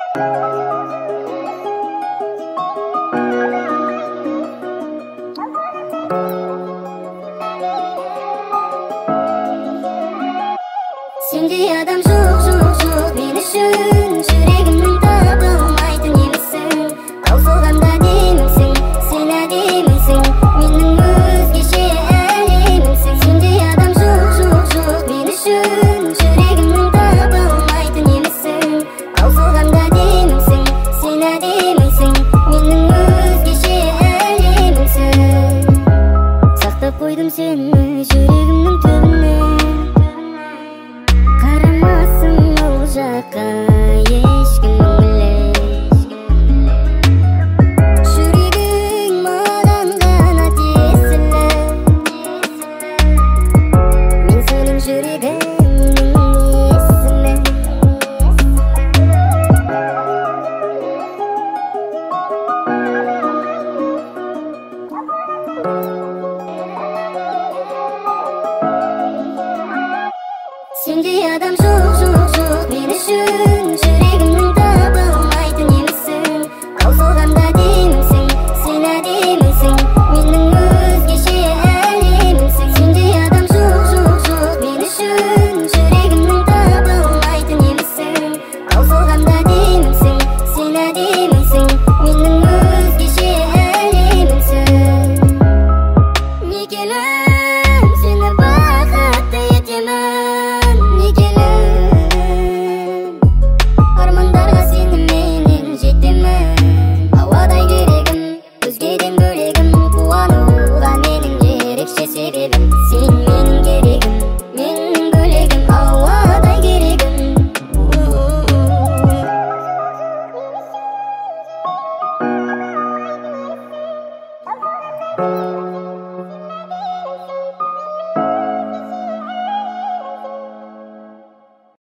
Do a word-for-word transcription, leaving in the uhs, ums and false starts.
Sendey adam жоқ, жоқ, жоқ мен үшін жүрегімнің табылмайтын емессің. Таусылғанда демімсің, сен әдемісің, менің өзгеше әлемімсің. Сендей адам жоқ, жоқ, жоқ мен үшін жүрегімнің табылмайтын емессің. Таусылғанда демімсің, сен әдемісің, менің өзгеше әлемімсің. Сақтап қойдым сені жүрегімнің түбіне, жаққа ешкім білмес. Жүрегің маған ғана тиесілі, мен сенің жүрегіңнің иесімін. Сендей адам жоқ, жоқ, жоқ мен үшін жүрегімнің табылмайтын емессің. Таусылғанда демімсің, сен әдемісің, менің өзгеше әлемімсің. Сендей адам жоқ, жоқ, жоқ мен үшін жүрегімнің табылмайтын емессің. Таусылғанда демімсің, сен әдемісің, менің өзгеше әлемімсің. Мекелім сені бақытты етемін, армандарға сені менен жетемін. Ауадай керегім, өзгеден бөлегім, қуануға менің ерекше себебім. Сен менің керегім, менің бөлегім, ауадай керегім.